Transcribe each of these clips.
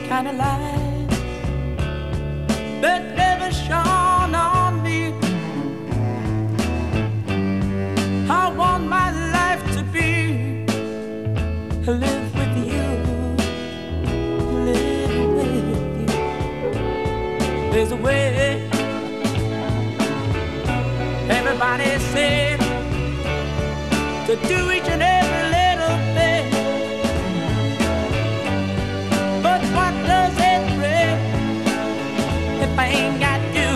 kind of light that never shone on me. I want my life to be live with you, live with you. There's a way. Everybody said to do each and every little thing, but what does it bring if I ain't got you?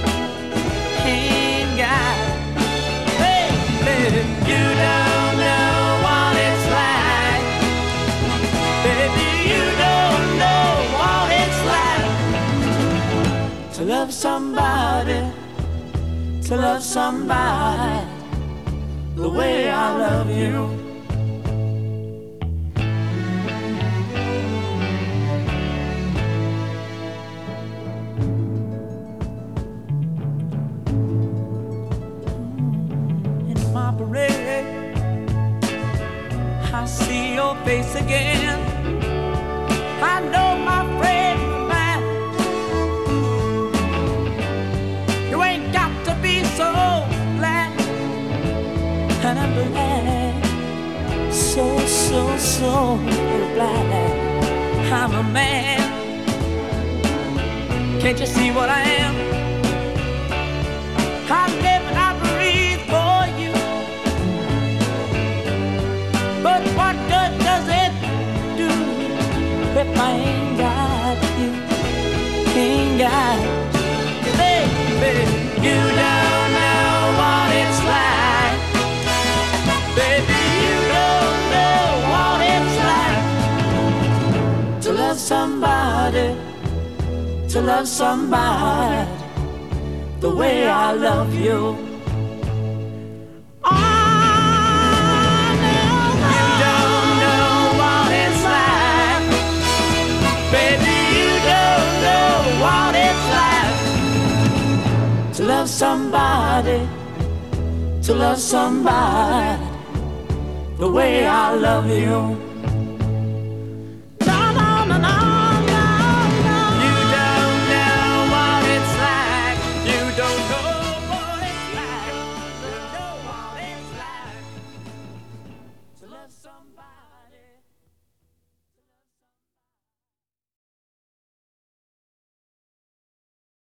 Ain't got, baby, you don't know what it's like. Baby, you don't know what it's like to love somebody, to love somebody the way I love you. In my parade, I see your face again. I know my friend of mine, you ain't got to be so glad. And I'm glad, so glad I'm a man. Can't you see what I am? I live and I breathe for you. But what good does it do if I ain't got you? Ain't got you, baby. You don't know what it's like. Baby, you don't know what it's like to love somebody, to love somebody the way I love you. Oh, no, you don't know what it's like. Baby, you don't know what it's like to love somebody, to love somebody the way I love you.